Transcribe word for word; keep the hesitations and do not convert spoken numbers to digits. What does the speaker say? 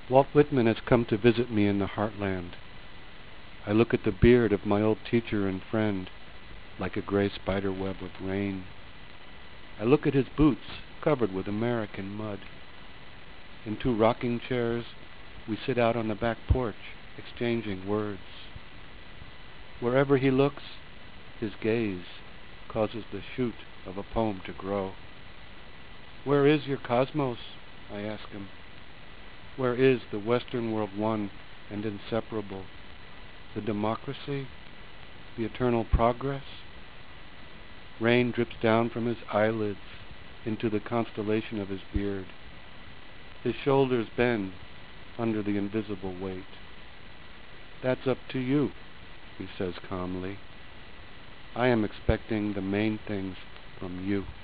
Walt Whitman has come to visit me in the heartland. I look at the beard of my old teacher and friend, like a gray spider web of rain. I look at his boots, covered with American mud. In two rocking chairs, we sit out on the back porch, exchanging words. Wherever he looks, his gaze causes the shoot of a poem to grow. Where is your cosmos? I ask him. Where is the Western world one and inseparable? The democracy? The eternal progress? Rain drips down from his eyelids into the constellation of his beard. His shoulders bend under the invisible weight. That's up to you, he says calmly. I am expecting the main things from you.